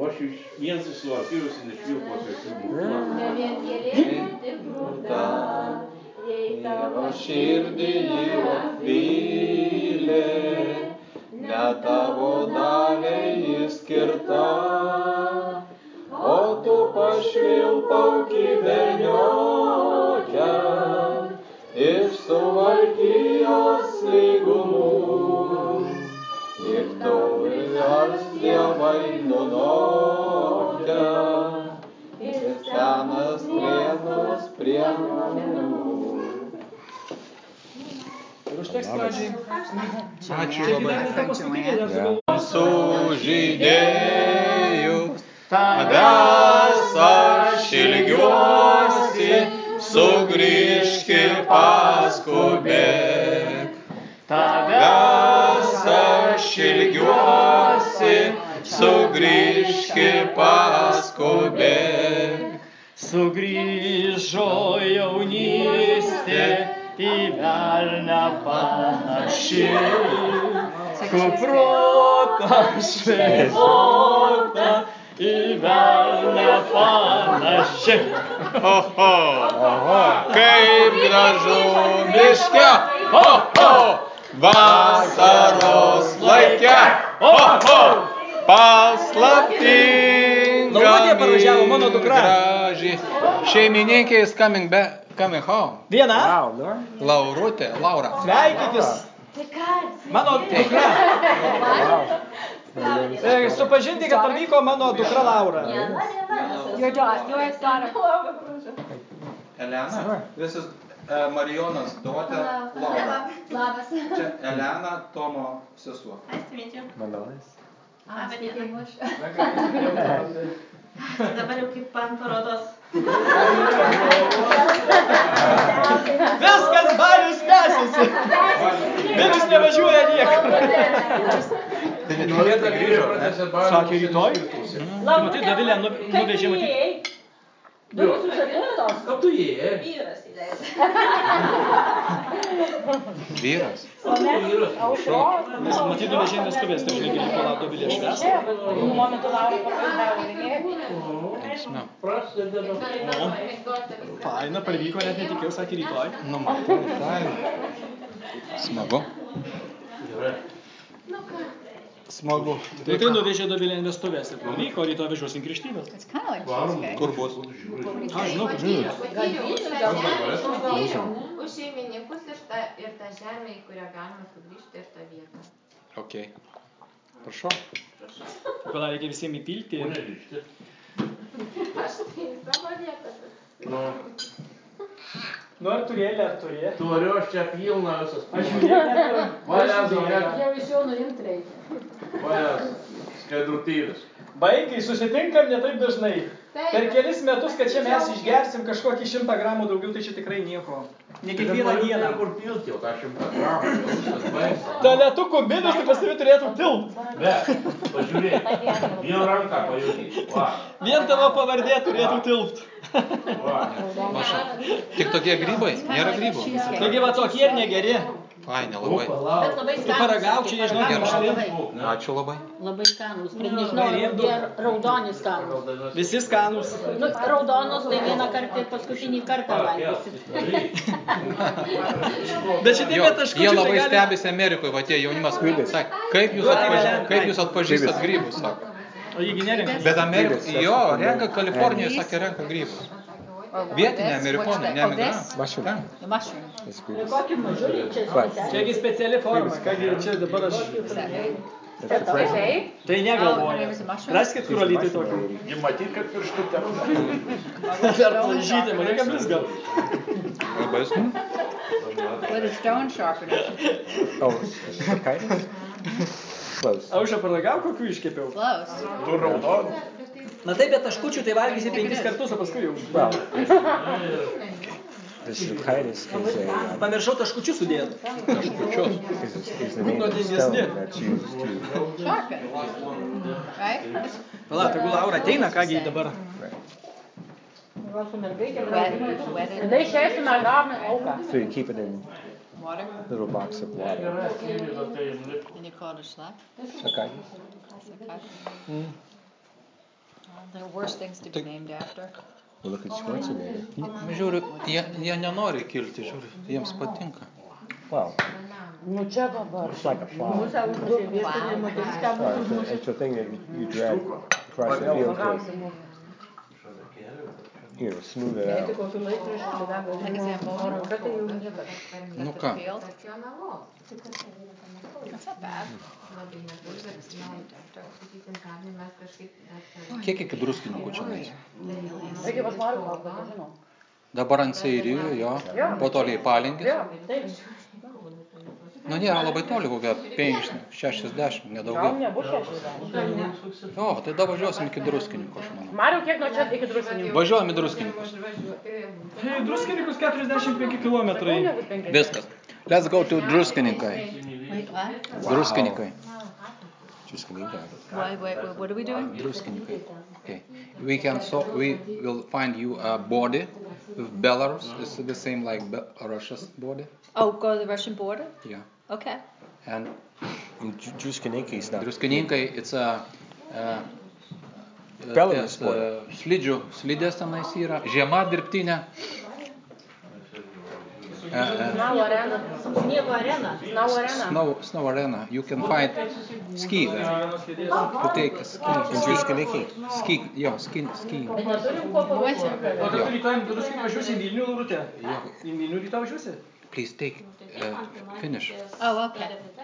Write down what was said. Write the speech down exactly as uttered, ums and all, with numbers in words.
aš iš viens susilokėjus ir išvilkos iš Grūta, Dievo širdį apvylė, ne tavo daliai skirta, o tu pašvilpauki berniokę iš Suvalkijos lygumų. Ir tauri ars dievai nunokę, ir senas plėnas prie namų. Ir užteks pradžiai. Ačiū labai. Sužydėjus, tavęs aš ilgiuosi, sugrįžki paskubėk. Tavęs aš ilgiuosi, sugrįžki paskubėk. Sugrįžo jaunystė į velnią panaši, kuprota šviežota į velnią panaši. Oho, oho, kaip gražu miške, oho, vasaros laike, oho, paslaptinga Laurutė parvažiavo, mano dukra. graži. Šeimininkė is coming back, coming home. Viena? Laurutė, Laura. Sveikinkis. Mano dukra. E, Supažinti, kad parvyko mano dukra Laura. Your daughter, your daughter. Elena, this is uh, Marijonas daughter Laura. Labas. Čia Elena, Tomo sesuo. Nice to meet you. I'm speaking English. Dabar jau kaip ant parodos. Viskas balius tęsiasi. Vilius nevažiuoja niekur. Tai netikėtai grįžo, ne? Sakė rytoj. Tai matai, Dovilė nu- nuvežė matyti. Ką tu įėjai? Vyras įleidė. Vyras. Mes matyt nuvežė vestuvės, tai žinai, liko lauk Dovilė švęs. Linksmiau. Prasideda. Faina, parvyko, net netikėjau, sakė rytoj. Nu, matai, faina. Smagu. Gerai. Smagu. Tai tai nuvežė Dovilė vestuvės ir parvyko, rytoj važiuosim Krikštynos. It's kind of like cheesecake. Kur bus? Aš žinau, kur žinau. Už šeimininkus ir tą, ir tą žemę, į kurią galima sugrįžti, ir tą vietą. Ok. Prašau. Gal reikia visiems įpilti. Kur negrįžti? Aš tai savo vietą. Nu, Nu, ar turėlė, ar turė. turiu aš čia pilną visas. Aš žiūrėk, net ir... Valės, žiūrėk. Jau iš jo nuimt reikia. Valės. Skaidrutėlis. Baigai, susitinkam ne taip dažnai. Taip. Per kelis metus, kad čia mes išgersim kažkokį šimtą gramų daugiau, tai čia tikrai nieko. Ne kiekvieną dieną. Kur pilti jau tą šimtą gramų, jau viskas baigta. Taletų kubinas, tai pas tavį turėtų tilpt. Ne, pažiūrėk. Vien ranką pajūti. Va, Vien tavo pavardė turėtų tilpt. va. Tik tokie grybai? Nėra grybų? Taigi va tokie ir negeri. Fainė, labai. Bet labai Tu paragauk, čia nežinau, kaip šalin. Ačiū labai. Labai skanus, bet nežinau, ar jie raudoni skanus. Visi skanus. Nu, raudonus tai vieną kartą ir paskutinį kartą valgysit. Bet šitie Jo, bet taškučių jie tai labai gali... stebisi Amerikoje, va tie jaunimas. Sakė, kaip jūs atpažįstat, kaip jūs atpažįstat grybus, sako. O jį gi nerenka. Bet Amerikoje, jo, renka Kalifornijoje, sakė, renka grybus. Vietiniai amerikonai, ne emigrantai. Mushroom. Ten. The mushroom. Ir kokį mažulį čia specialiai. Čiagi speciali forma, kągi čia dabar aš... Is that new? Tai negalvoja. Raskit, kur alytai tokį. Jį matyt, kad pirštutė. Dar plaižyti, man reikia blizga. Labai skanu. With a stone sharpener. Oh, okay. Close. Aušą paragauk, kokių iškepiau. Close. Tu raudonų. Na taip, bet taškučių tai valgysi penkis kartus, o paskui jau. Well, the cicadas is a, um, Pamiršau taškučius sudėti. Taškučius. is, a, is the name of the stone that's used to. Sharpen. Right? Pala, tegul Laura ateina, kągi dabar. Wet, wet it. Jinai išeisi mergavimą auką. So you keep it in Water. little box of water. And you call it a slap? Okay. Sakai. There are worse things to be named after. Well, look at Schwarzenegger. Žiūriu, jie, jie nenori kilti, žiūriu, jiems patinka. Well, Nu čia dabar. it's like a flower. Mūsų užmušė viešinį moteriską Sorry, it's, a, it's a thing that you, you drag across the field to, you know, smooth it out. kokiu laikraščiu, tai dar An gali example. o ranka tai jau nieko. Nu ką, Field? Racionalu. That's not bad. Labai nedaug, bet nu, sakysim, pernai mes kažkaip net- kiek iki druskininkų čia nueis? Reikia pas Marių kalbą, tai žinau. Dabar ant Seirijų, jo, po toliai Palingis. Jo, taip. Nu nėra labai toli, kokia penkiasdešimt šešiasdešimt, Gal nedaugiau. nebus šešiasdešimt. O, tai dabar važiuosim iki druskininkų, aš manau. Mariau, kiek nuo čia iki druskininkų? Važiuojam į druskininkus. Tai druskininkus keturiasdešimt penki kilometrai. Viskas. Let's go to druskininkai. Wait, what? Druskininkai. Druskininkai. Wait, wait, wait, what are we doing? Druskininkai. Okay. We can so we will find you a border with Belarus. It's the same like Be- Russia's border. Oh, go to the Russian border? Yeah. Okay. And Druskininkai is not. druskininkai, it's a uh, Belarus uh, border. slidžių, slidės tenais yra, žiema dirbtinė. Uh, uh, Snow arena. Sniego arena. Snow arena. snow, snow arena. You can find ski there. To take a ski. Druskininkai. Ski, jo, ski, ski. Bet neturim kuo pavažiuoti. O kad tu rytoj druskininkų važiuosi į Vilnių, Lurutė? Jo. Į Vilnių rytoj važiuosi? Please take, uh, finish. Oh, okay.